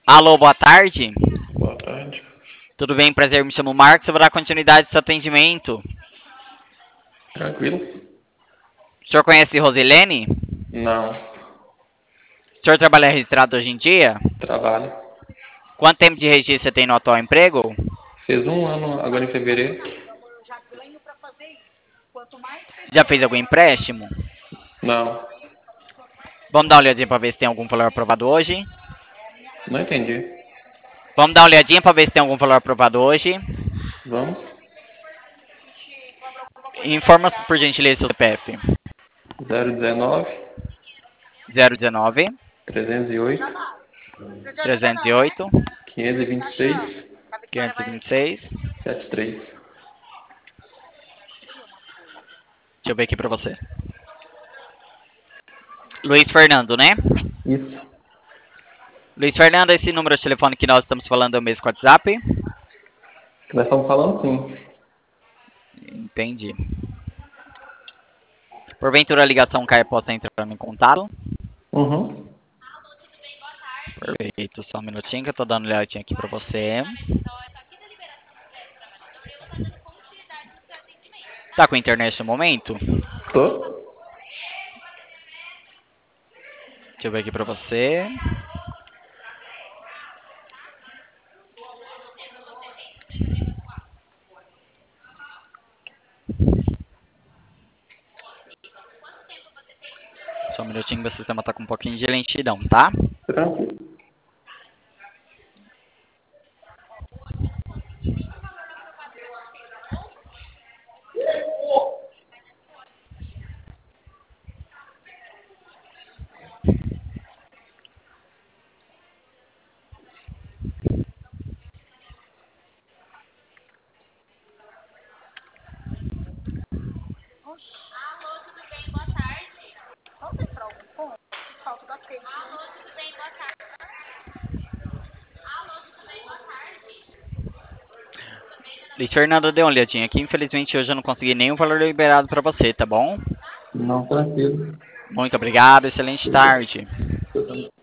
Alô, boa tarde. Boa tarde. Tudo bem? Prazer, me chamo Marcos. Eu vou dar continuidade ao seu atendimento. Tranquilo? O senhor conhece Rosilene? Não. O senhor trabalha registrado hoje em dia? Trabalho. Quanto tempo de registro você tem no atual emprego? Fez um ano agora em fevereiro? Já fez algum empréstimo? Não. Vamos dar uma olhadinha para ver se tem algum valor aprovado hoje. Não entendi. Vamos dar uma olhadinha para ver se tem algum valor aprovado hoje. Vamos? Informa por gentileza seu CPF. 019 019 308 308 526 526. 73. Deixa eu ver aqui para você. Luiz Fernando, né? Isso. Luiz Fernando, esse número de telefone que nós estamos falando é o mesmo que o WhatsApp? Que nós estamos falando sim. Entendi. Porventura a ligação cai após estar entrando em contato? Uhum. Perfeito, só um minutinho que eu tô dando uma olhadinha aqui pra você. Tá com internet no momento? Tô? Deixa eu ver aqui pra você. Só um minutinho que o sistema tá com um pouquinho de lentidão, tá? Tranquilo. Luiz Fernando, deu uma olhadinha aqui. Infelizmente hoje eu não consegui nenhum valor liberado pra você, tá bom? Não, tranquilo. Muito obrigado, excelente tarde. Eu também.